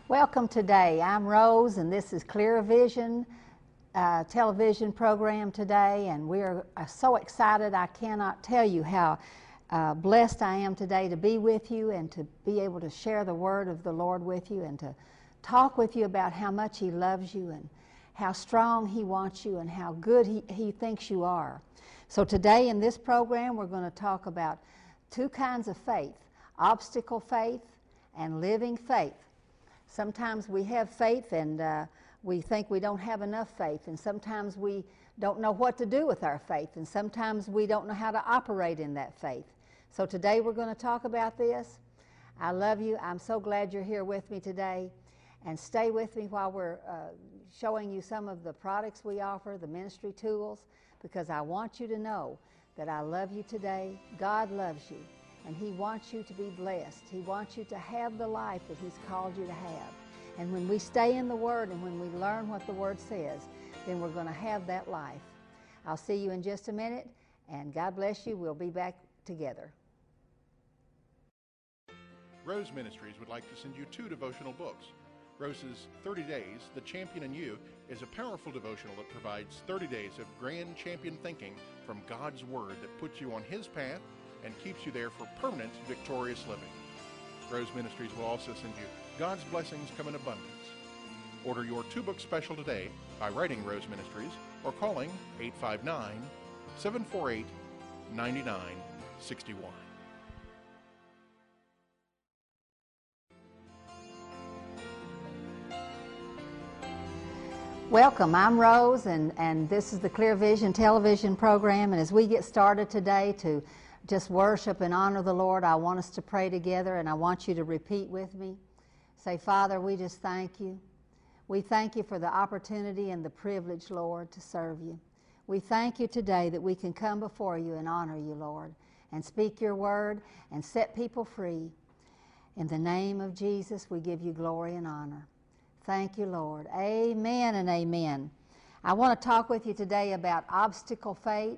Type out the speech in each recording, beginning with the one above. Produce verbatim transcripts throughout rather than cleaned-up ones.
Welcome today. I'm Rose, and this is Clear Vision uh, television program today, and we're uh, so excited. I cannot tell you how uh, blessed I am today to be with you and to be able to share the word of the Lord with you and to talk with you about how much He loves you and how strong He wants you and how good He, he thinks you are. So today in this program, we're going to talk about two kinds of faith: obstacle faith and living faith. Sometimes we have faith and uh, we think we don't have enough faith, and sometimes we don't know what to do with our faith, and sometimes we don't know how to operate in that faith. So today we're going to talk about this. I love you. I'm so glad you're here with me today. And stay with me while we're uh, showing you some of the products we offer, the ministry tools, because I want you to know that I love you today. God loves you. And He wants you to be blessed. He wants you to have the life that He's called you to have. And when we stay in the Word and when we learn what the Word says, then we're going to have that life. I'll see you in just a minute, and God bless you. We'll be back together. Rose Ministries would like to send you two devotional books. Rose's thirty days, The Champion in You, is a powerful devotional that provides thirty days of grand champion thinking from God's Word that puts you on His path and keeps you there for permanent victorious living. Rose Ministries will also send you God's Blessings Come in Abundance. Order your two-book special today by writing Rose Ministries or calling eight five nine, seven four eight, nine nine six one. Welcome. I'm Rose, and, and this is the Clear Vision television program. And as we get started today to just worship and honor the Lord, I want us to pray together, and I want you to repeat with me. Say, Father, we just thank you. We thank you for the opportunity and the privilege, Lord, to serve you. We thank you today that we can come before you and honor you, Lord, and speak your word and set people free. In the name of Jesus, we give you glory and honor. Thank you, Lord. Amen and amen. I want to talk with you today about obstacle faith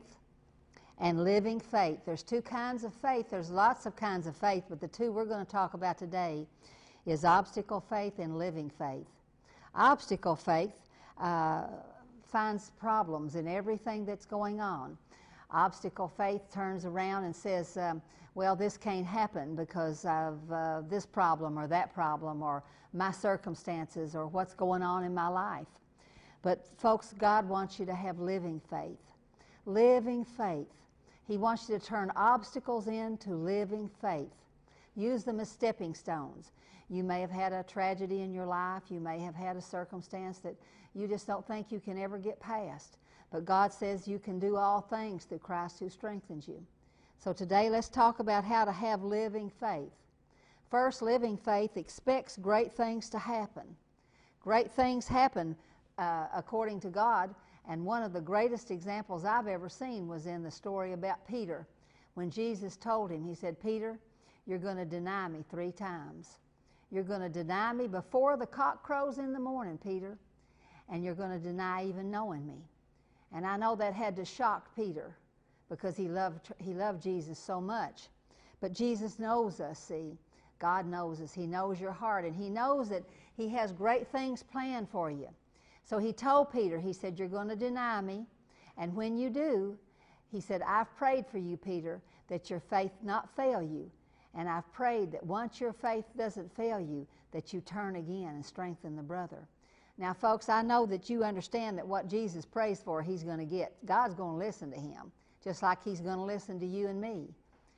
and living faith. There's two kinds of faith. There's lots of kinds of faith, but the two we're going to talk about today is obstacle faith and living faith. Obstacle faith uh, finds problems in everything that's going on. Obstacle faith turns around and says, um, well, this can't happen because of uh, this problem or that problem or my circumstances or what's going on in my life. But folks, God wants you to have living faith. Living faith. He wants you to turn obstacles into living faith. Use them as stepping stones. You may have had a tragedy in your life. You may have had a circumstance that you just don't think you can ever get past. But God says you can do all things through Christ who strengthens you. So today let's talk about how to have living faith. First, living faith expects great things to happen. Great things happen uh, according to God. And one of the greatest examples I've ever seen was in the story about Peter. When Jesus told him, He said, Peter, you're going to deny me three times. You're going to deny me before the cock crows in the morning, Peter, and you're going to deny even knowing me. And I know that had to shock Peter because he loved, he loved Jesus so much. But Jesus knows us, see. God knows us. He knows your heart, and He knows that He has great things planned for you. So He told Peter, He said, you're going to deny me, and when you do, He said, I've prayed for you, Peter, that your faith not fail you. And I've prayed that once your faith doesn't fail you, that you turn again and strengthen the brother. Now, folks, I know that you understand that what Jesus prays for, He's going to get. God's going to listen to him, just like He's going to listen to you and me.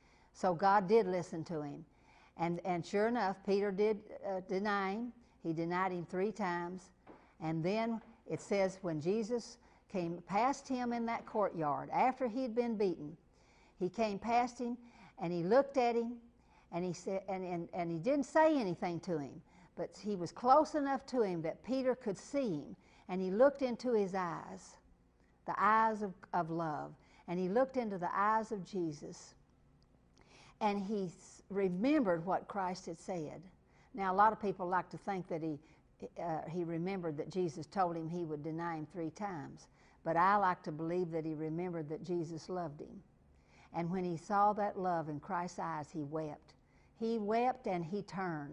So God did listen to him. And, and sure enough, Peter did uh, deny him. He denied him three times. And then it says when Jesus came past him in that courtyard, after he'd been beaten, He came past him and He looked at him, and he said, and, and, and he didn't say anything to him, but he was close enough to him that Peter could see him, and he looked into his eyes, the eyes of, of love, and he looked into the eyes of Jesus, and he remembered what Christ had said. Now, a lot of people like to think that he uh, he remembered that Jesus told him he would deny him three times, but I like to believe that he remembered that Jesus loved him. And when he saw that love in Christ's eyes, he wept. He wept and he turned.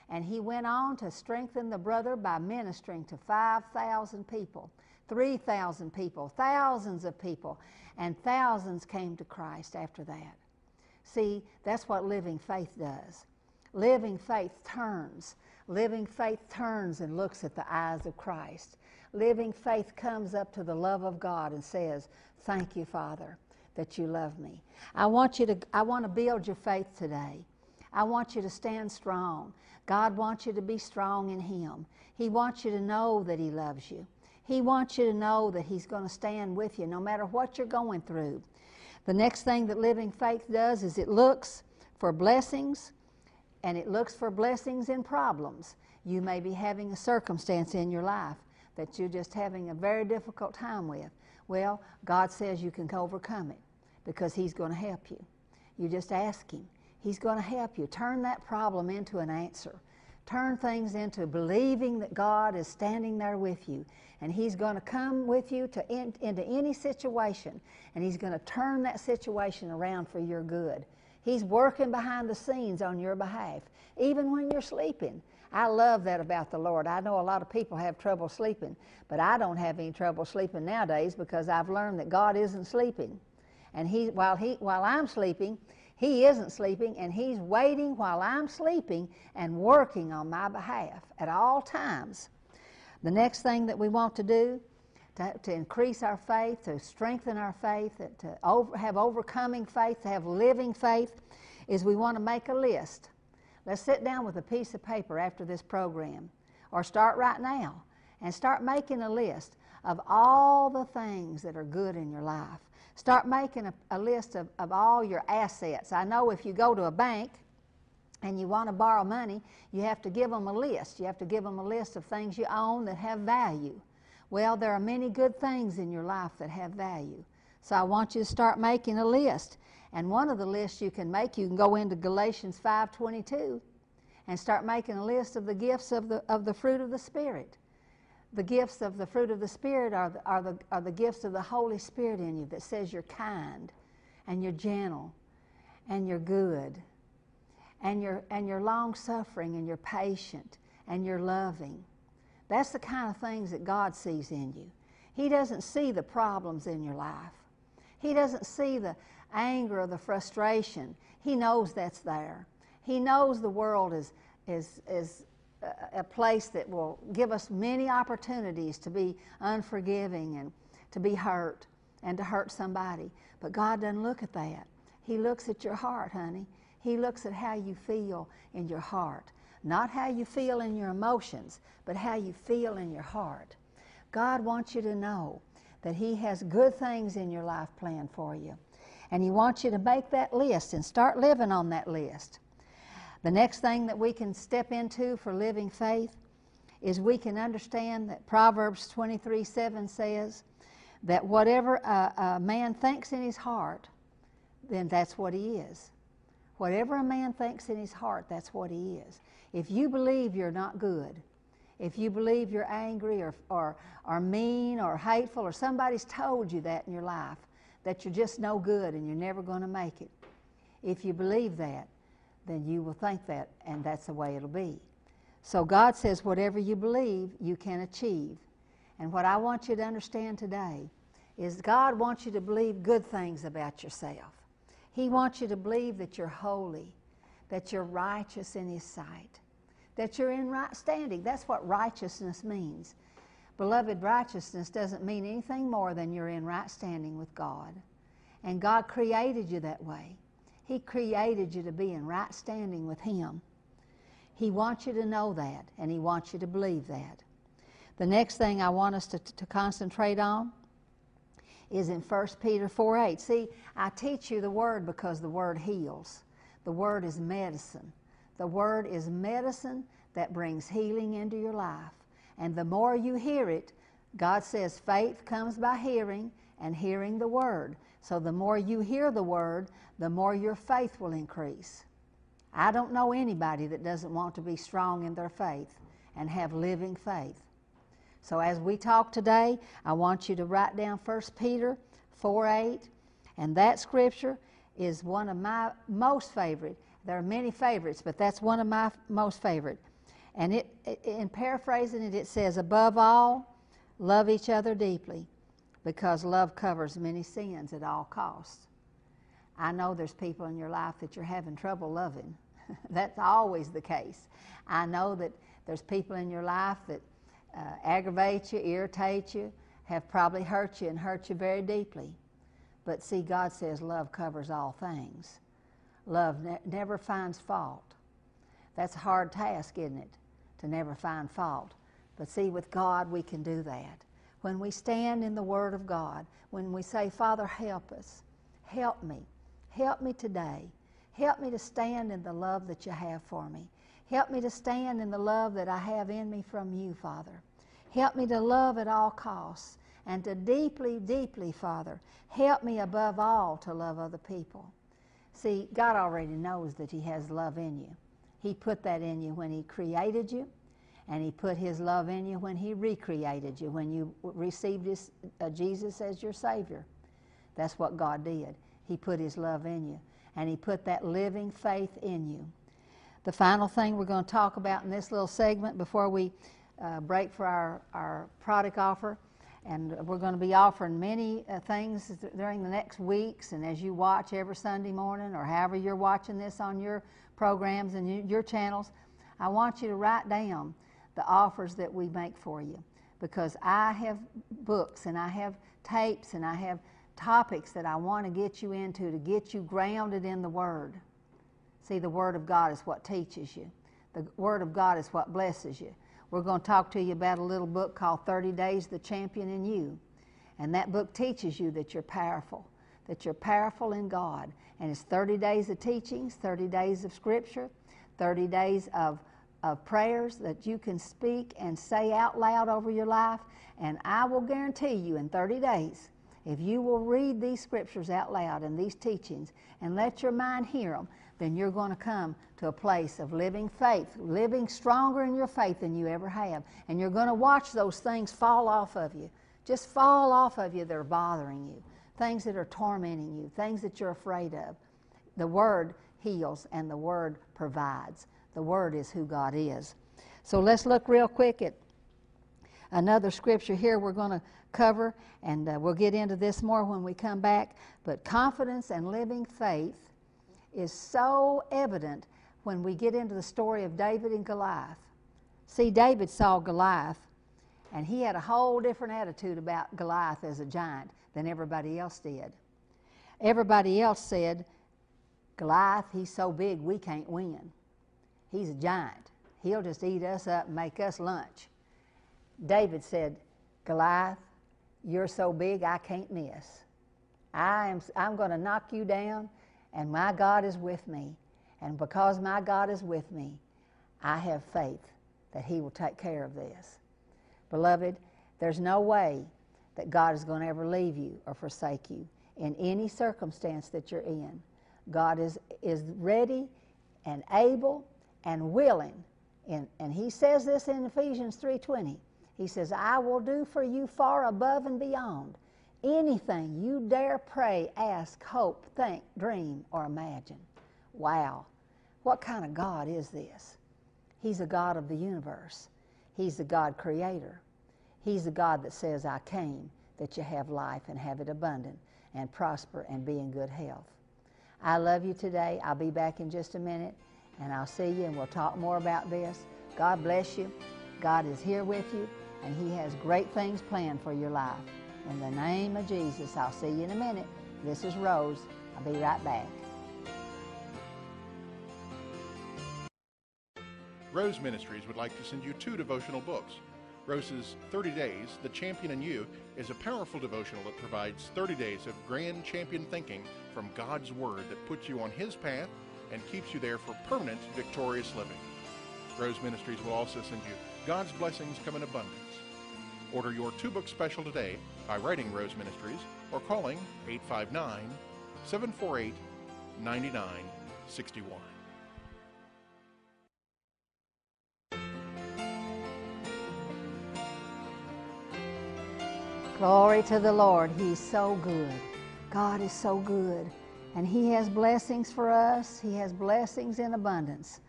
And he went on to strengthen the brother by ministering to five thousand people, three thousand people, thousands of people, and thousands came to Christ after that. See, that's what living faith does. Living faith turns. Living faith turns and looks at the eyes of Christ. Living faith comes up to the love of God and says, thank you, Father, that you love me. I want you to, I want to build your faith today. I want you to stand strong. God wants you to be strong in Him. He wants you to know that He loves you. He wants you to know that He's going to stand with you no matter what you're going through. The next thing that living faith does is it looks for blessings, and it looks for blessings in problems. You may be having a circumstance in your life that you're just having a very difficult time with. Well, God says you can overcome it because He's going to help you. You just ask Him. He's going to help you. Turn that problem into an answer. Turn things into believing that God is standing there with you, and He's going to come with you to in, into any situation, and He's going to turn that situation around for your good. He's working behind the scenes on your behalf, even when you're sleeping. I love that about the Lord. I know a lot of people have trouble sleeping, but I don't have any trouble sleeping nowadays because I've learned that God isn't sleeping. And he, while, he, while I'm sleeping, He isn't sleeping, and He's waiting while I'm sleeping and working on my behalf at all times. The next thing that we want to do to, to increase our faith, to strengthen our faith, to over, have overcoming faith, to have living faith, is we want to make a list. Let's sit down with a piece of paper after this program, or start right now, and start making a list of all the things that are good in your life. Start making a, a list of, of all your assets. I know if you go to a bank and you want to borrow money, you have to give them a list. You have to give them a list of things you own that have value. Well, there are many good things in your life that have value. So I want you to start making a list. And one of the lists you can make, you can go into Galatians five twenty-two and start making a list of the gifts of the, of the fruit of the Spirit. The gifts of the fruit of the Spirit are the, are, the, are the gifts of the Holy Spirit in you that says you're kind and you're gentle and you're good and you're, and you're long-suffering and you're patient and you're loving. That's the kind of things that God sees in you. He doesn't see the problems in your life. He doesn't see the anger or the frustration. He knows that's there. He knows the world is, is, is a place that will give us many opportunities to be unforgiving and to be hurt and to hurt somebody. But God doesn't look at that. He looks at your heart, honey. He looks at how you feel in your heart. Not how you feel in your emotions, but how you feel in your heart. God wants you to know that He has good things in your life planned for you. And He wants you to make that list and start living on that list. The next thing that we can step into for living faith is we can understand that Proverbs twenty-three seven says that whatever a, a man thinks in his heart, then that's what he is. Whatever a man thinks in his heart, that's what he is. If you believe you're not good, if you believe you're angry or, or, or mean or hateful, or somebody's told you that in your life, that you're just no good and you're never going to make it, if you believe that, then you will think that, and that's the way it'll be. So God says whatever you believe, you can achieve. And what I want you to understand today is God wants you to believe good things about yourself. He wants you to believe that you're holy, that you're righteous in His sight, that you're in right standing. That's what righteousness means. Beloved, righteousness doesn't mean anything more than you're in right standing with God. And God created you that way. He created you to be in right standing with Him. He wants you to know that, and He wants you to believe that. The next thing I want us to, to concentrate on is in First Peter four eight. See, I teach you the Word because the Word heals. The Word is medicine. The Word is medicine that brings healing into your life. And the more you hear it, God says faith comes by hearing, and hearing the Word. So the more you hear the Word, the more your faith will increase. I don't know anybody that doesn't want to be strong in their faith and have living faith. So as we talk today, I want you to write down First Peter four eight, and that scripture is one of my most favorite. There are many favorites, but that's one of my most favorite. And it, in paraphrasing it, it says, above all, love each other deeply, because love covers many sins at all costs. I know there's people in your life that you're having trouble loving. That's always the case. I know that there's people in your life that uh, aggravate you, irritate you, have probably hurt you and hurt you very deeply. But see, God says love covers all things. Love ne- never finds fault. That's a hard task, isn't it? To never find fault. But see, with God we can do that. When we stand in the Word of God, when we say, Father, help us, help me, help me today, help me to stand in the love that you have for me. Help me to stand in the love that I have in me from you, Father. Help me to love at all costs and to deeply, deeply, Father, help me above all to love other people. See, God already knows that He has love in you. He put that in you when He created you, and He put His love in you when He recreated you, when you received his, uh, Jesus as your Savior. That's what God did. He put His love in you, and He put that living faith in you. The final thing we're going to talk about in this little segment before we uh, break for our, our product offer, and we're going to be offering many uh, things during the next weeks, and as you watch every Sunday morning or however you're watching this on your programs and you, your channels, I want you to write down the offers that we make for you, because I have books and I have tapes and I have topics that I want to get you into to get you grounded in the Word. See, the Word of God is what teaches you. The Word of God is what blesses you. We're going to talk to you about a little book called thirty days, The Champion in You. And that book teaches you that you're powerful, that you're powerful in God. And it's thirty days of teachings, thirty days of Scripture, thirty days of, of prayers that you can speak and say out loud over your life. And I will guarantee you in thirty days, if you will read these Scriptures out loud and these teachings and let your mind hear them, then you're going to come to a place of living faith, living stronger in your faith than you ever have. And you're going to watch those things fall off of you, just fall off of you that are bothering you, things that are tormenting you, things that you're afraid of. The Word heals and the Word provides. The Word is who God is. So let's look real quick at another scripture here we're going to cover, and uh, we'll get into this more when we come back. But confidence and living faith is so evident when we get into the story of David and Goliath. See, David saw Goliath, and he had a whole different attitude about Goliath as a giant than everybody else did. Everybody else said, Goliath, he's so big we can't win. He's a giant. He'll just eat us up and make us lunch. David said, Goliath, you're so big I can't miss. I am, I'm going to knock you down, and my God is with me. And because my God is with me, I have faith that He will take care of this. Beloved, there's no way that God is going to ever leave you or forsake you in any circumstance that you're in. God is, is ready and able and willing. And, and He says this in Ephesians three twenty. He says, I will do for you far above and beyond anything you dare pray, ask, hope, think, dream, or imagine. Wow. What kind of God is this? He's a God of the universe. He's the God creator. He's the God that says, I came that you have life and have it abundant and prosper and be in good health. I love you today. I'll be back in just a minute, and I'll see you, and we'll talk more about this. God bless you. God is here with you, and He has great things planned for your life. In the name of Jesus, I'll see you in a minute. This is Rose. I'll be right back. Rose Ministries would like to send you two devotional books. Rose's thirty days, The Champion in You, is a powerful devotional that provides thirty days of grand champion thinking from God's Word that puts you on His path and keeps you there for permanent victorious living. Rose Ministries will also send you God's Blessings Come in Abundance. Order your two-book special today by writing Rose Ministries or calling eight five nine, seven four eight, nine nine six one. Glory to the Lord. He's so good. God is so good. And He has blessings for us. He has blessings in abundance.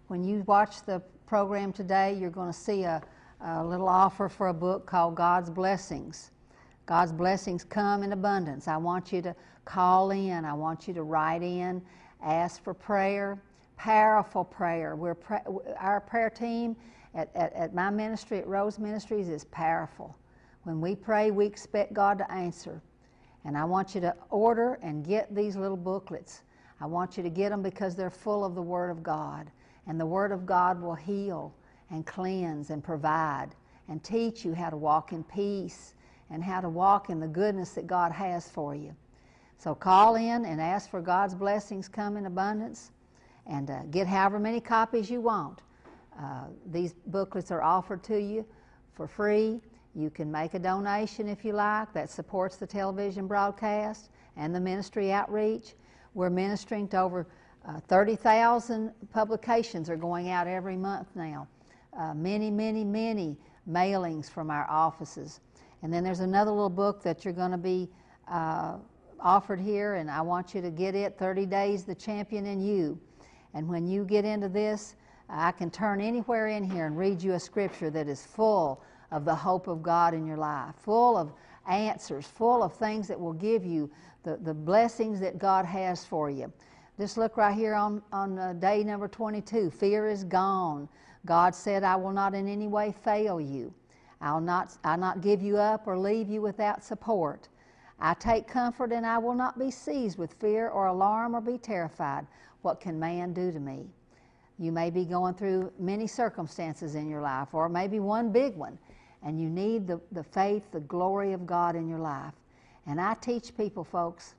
When you watch the program today, you're going to see a, a little offer for a book called God's Blessings. God's blessings come in abundance. I want you to call in. I want you to write in, ask for prayer, powerful prayer. We're pra- our prayer team at, at, at my ministry, at Rose Ministries, is powerful. When we pray, we expect God to answer. And I want you to order and get these little booklets. I want you to get them because they're full of the Word of God. And the Word of God will heal and cleanse and provide and teach you how to walk in peace and how to walk in the goodness that God has for you. So call in and ask for God's blessings come in abundance, and uh, get however many copies you want. Uh, these booklets are offered to you for free. You can make a donation if you like. That supports the television broadcast and the ministry outreach. We're ministering to over uh, thirty thousand publications are going out every month now. Uh, many, many, many mailings from our offices. And then there's another little book that you're going to be uh, offered here, and I want you to get it, thirty days, The Champion in You. And when you get into this, I can turn anywhere in here and read you a scripture that is full of the hope of God in your life, full of answers, full of things that will give you the, the blessings that God has for you. Just look right here on, on uh, day number twenty-two. Fear is gone. God said, I will not in any way fail you. I'll not, I'll not give you up or leave you without support. I take comfort, and I will not be seized with fear or alarm or be terrified. What can man do to me? You may be going through many circumstances in your life, or maybe one big one, and you need the, the faith, the glory of God in your life. And I teach people, folks,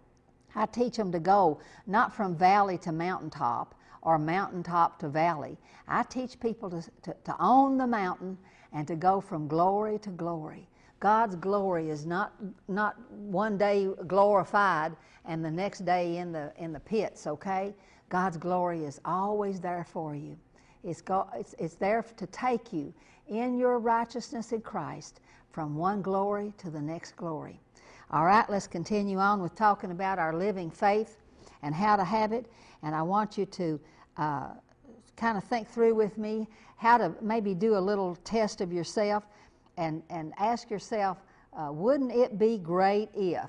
I teach them to go not from valley to mountaintop or mountaintop to valley. I teach people to, to, to own the mountain and to go from glory to glory. God's glory is not not one day glorified and the next day in the in the pits, okay? God's glory is always there for you. It's, go, it's, it's there to take you in your righteousness in Christ from one glory to the next glory. All right, let's continue on with talking about our living faith and how to have it. And I want you to uh, kind of think through with me how to maybe do a little test of yourself and, and ask yourself, uh, wouldn't it be great if?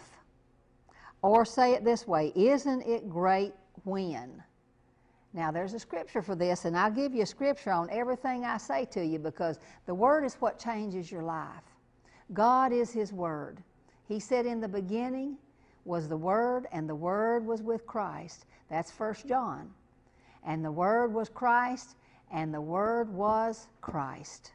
Or say it this way, isn't it great when? Now, there's a scripture for this, and I'll give you a scripture on everything I say to you because the Word is what changes your life. God is His Word. He said in the beginning was the Word, and the Word was with Christ. That's First John. And the Word was Christ, and the Word was Christ.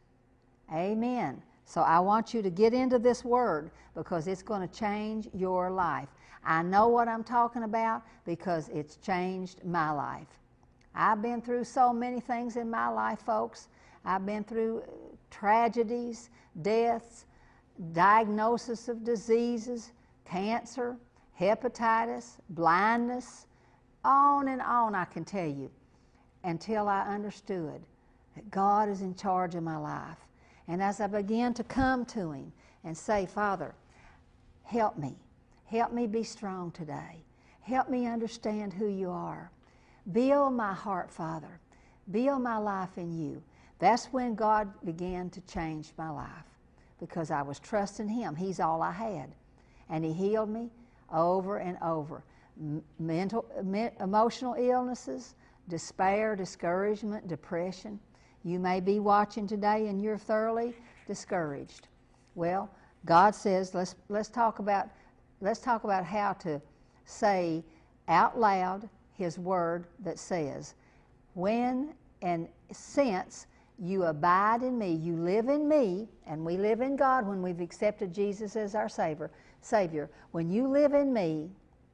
Amen. So I want you to get into this Word because it's going to change your life. I know what I'm talking about because it's changed my life. I've been through so many things in my life, folks. I've been through tragedies, deaths, diagnosis of diseases, cancer, hepatitis, blindness, on and on I can tell you, until I understood that God is in charge of my life. And as I began to come to Him and say, Father, help me. Help me be strong today. Help me understand who You are. Build my heart, Father. Build my life in You. That's when God began to change my life because I was trusting Him. He's all I had. And He healed me over and over. Mental, me, emotional illnesses, despair, discouragement, depression. You may be watching today and you're thoroughly discouraged. Well, God says, let's, let's, talk about, let's talk about how to say out loud His Word that says, when and since you abide in me, you live in me, and we live in God when we've accepted Jesus as our Savior. Savior. When you live in me,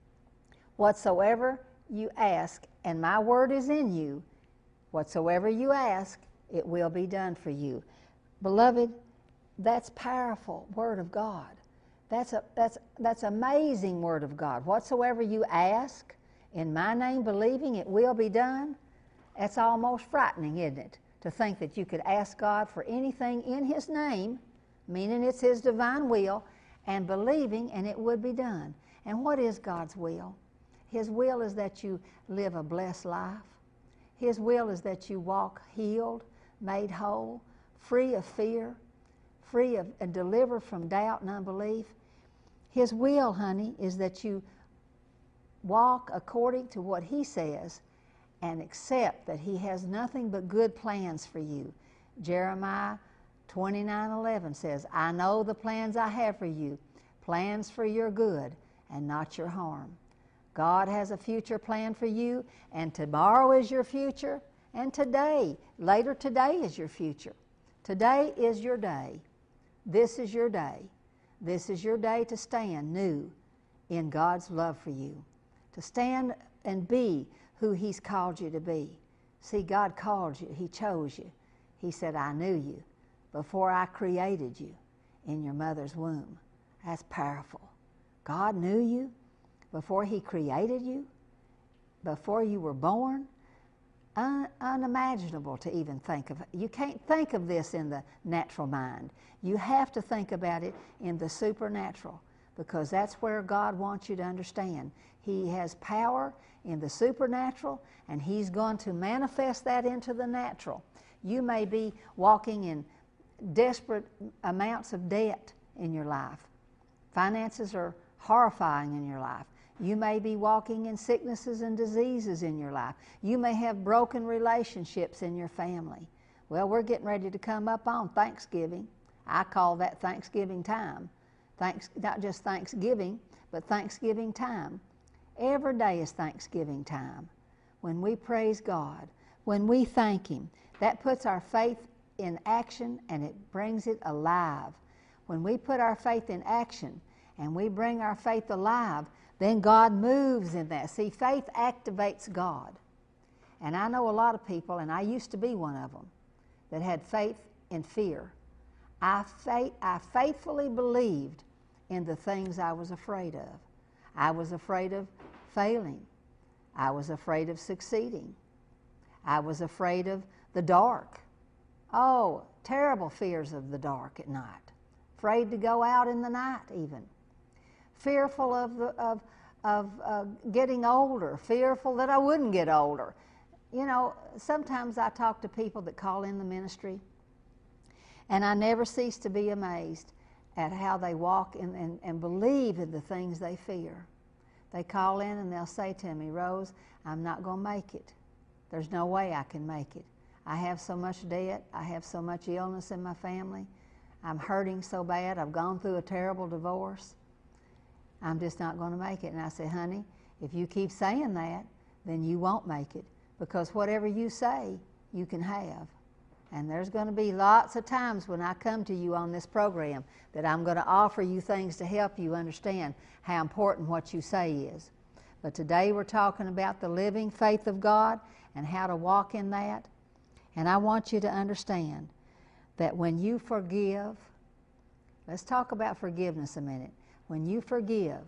whatsoever you ask, and my Word is in you, whatsoever you ask, it will be done for you. Beloved, that's powerful Word of God. That's a that's that's amazing Word of God. Whatsoever you ask in my name, believing it will be done. That's almost frightening, isn't it? To think that you could ask God for anything in His name, meaning it's His divine will, and believing and it would be done. And what is God's will? His will is that you live a blessed life. His will is that you walk healed, made whole, free of fear, free of and delivered from doubt and unbelief. His will, honey, is that you walk according to what He says and accept that He has nothing but good plans for you. Jeremiah twenty-nine eleven says, I know the plans I have for you, plans for your good and not your harm. God has a future plan for you, and tomorrow is your future, and today, later today is your future. Today is your day. This is your day. This is your day to stand new in God's love for you, to stand and be who He's called you to be. See, God called you. He chose you. He said, I knew you before I created you in your mother's womb. That's powerful. God knew you before He created you, before you were born. Un- unimaginable to even think of. You can't think of this in the natural mind. You have to think about it in the supernatural, because that's where God wants you to understand. He has power in the supernatural, and He's going to manifest that into the natural. You may be walking in desperate amounts of debt in your life. Finances are horrifying in your life. You may be walking in sicknesses and diseases in your life. You may have broken relationships in your family. Well, we're getting ready to come up on Thanksgiving. I call that Thanksgiving time. Thanks, not just Thanksgiving, but Thanksgiving time. Every day is Thanksgiving time. When we praise God, when we thank Him, that puts our faith in action and it brings it alive. When we put our faith in action and we bring our faith alive, then God moves in that. See, faith activates God. And I know a lot of people, and I used to be one of them, that had faith in fear. I, faith, I faithfully believed in the things I was afraid of. I was afraid of failing. I was afraid of succeeding. I was afraid of the dark. Oh, terrible fears of the dark at night. Afraid to go out in the night even. Fearful of the, of of uh, getting older, fearful that I wouldn't get older. You know, sometimes I talk to people that call in the ministry, and I never cease to be amazed at how they walk in, and, and believe in the things they fear. They call in and they'll say to me, Rose, I'm not going to make it. There's no way I can make it. I have so much debt. I have so much illness in my family. I'm hurting so bad. I've gone through a terrible divorce. I'm just not going to make it. And I say, honey, if you keep saying that, then you won't make it, because whatever you say, you can have. And there's going to be lots of times when I come to you on this program that I'm going to offer you things to help you understand how important what you say is. But today we're talking about the living faith of God and how to walk in that. And I want you to understand that when you forgive, let's talk about forgiveness a minute. When you forgive,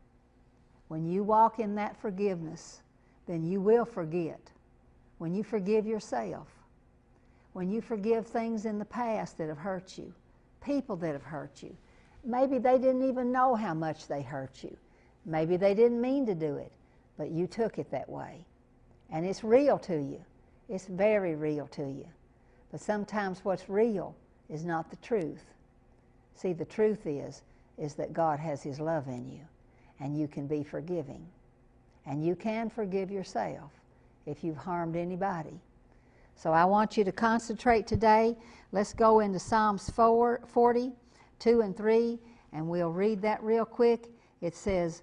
when you walk in that forgiveness, then you will forget. When you forgive yourself, when you forgive things in the past that have hurt you, people that have hurt you, maybe they didn't even know how much they hurt you. Maybe they didn't mean to do it, but you took it that way. And it's real to you. It's very real to you. But sometimes what's real is not the truth. See, the truth is, is that God has His love in you, and you can be forgiving. And you can forgive yourself if you've harmed anybody. So I want you to concentrate today. Let's go into Psalms forty, two and three, and we'll read that real quick. It says,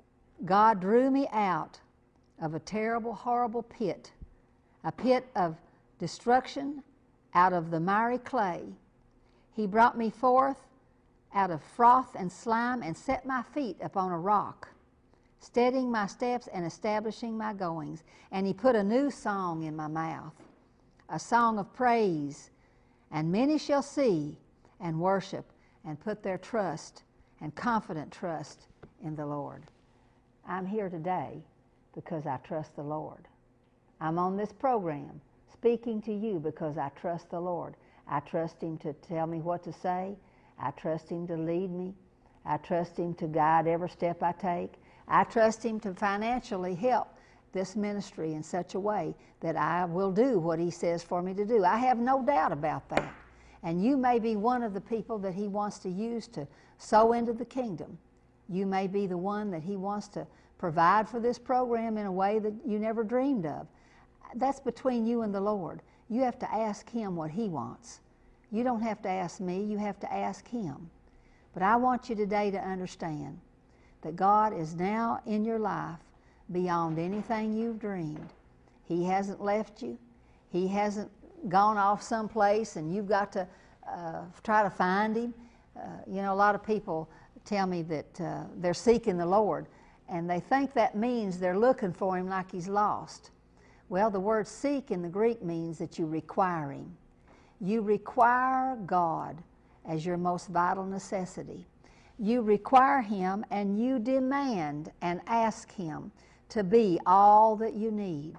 God drew me out of a terrible, horrible pit, a pit of destruction, out of the miry clay. He brought me forth out of froth and slime, and set my feet upon a rock, steadying my steps and establishing my goings. And He put a new song in my mouth, a song of praise. And many shall see and worship and put their trust and confident trust in the Lord. I'm here today because I trust the Lord. I'm on this program speaking to you because I trust the Lord. I trust Him to tell me what to say. I trust Him to lead me. I trust Him to guide every step I take. I trust Him to financially help this ministry in such a way that I will do what He says for me to do. I have no doubt about that. And you may be one of the people that He wants to use to sow into the kingdom. You may be the one that He wants to provide for this program in a way that you never dreamed of. That's between you and the Lord. You have to ask Him what He wants. You don't have to ask me, you have to ask Him. But I want you today to understand that God is now in your life beyond anything you've dreamed. He hasn't left you. He hasn't gone off someplace and you've got to uh, try to find Him. Uh, you know, a lot of people tell me that uh, they're seeking the Lord, and they think that means they're looking for Him like He's lost. Well, the word seek in the Greek means that you require Him. You require God as your most vital necessity. You require Him and you demand and ask Him to be all that you need.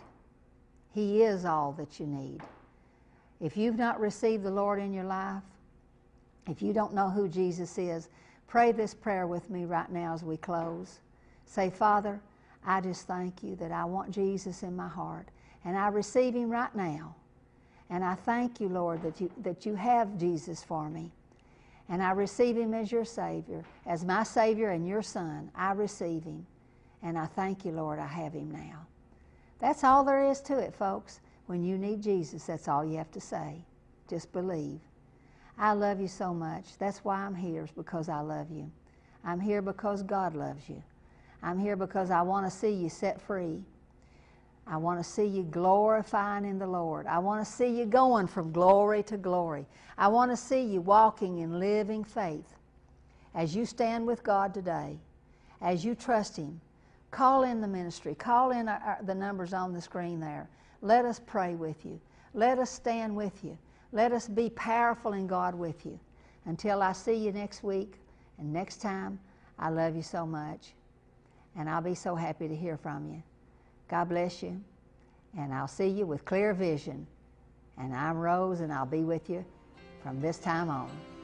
He is all that you need. If you've not received the Lord in your life, if you don't know who Jesus is, pray this prayer with me right now as we close. Say, Father, I just thank You that I want Jesus in my heart, and I receive Him right now. And I thank You, Lord, that you, that you have Jesus for me. And I receive Him as Your Savior, as my Savior and Your Son. I receive Him. And I thank You, Lord, I have Him now. That's all there is to it, folks. When you need Jesus, that's all you have to say. Just believe. I love you so much. That's why I'm here, is because I love you. I'm here because God loves you. I'm here because I want to see you set free. I want to see you glorifying in the Lord. I want to see you going from glory to glory. I want to see you walking in living faith. As you stand with God today, as you trust Him, call in the ministry. Call in our, our, the numbers on the screen there. Let us pray with you. Let us stand with you. Let us be powerful in God with you. Until I see you next week and next time, I love you so much. And I'll be so happy to hear from you. God bless you. And I'll see you with clear vision. And I'm Rose, and I'll be with you from this time on.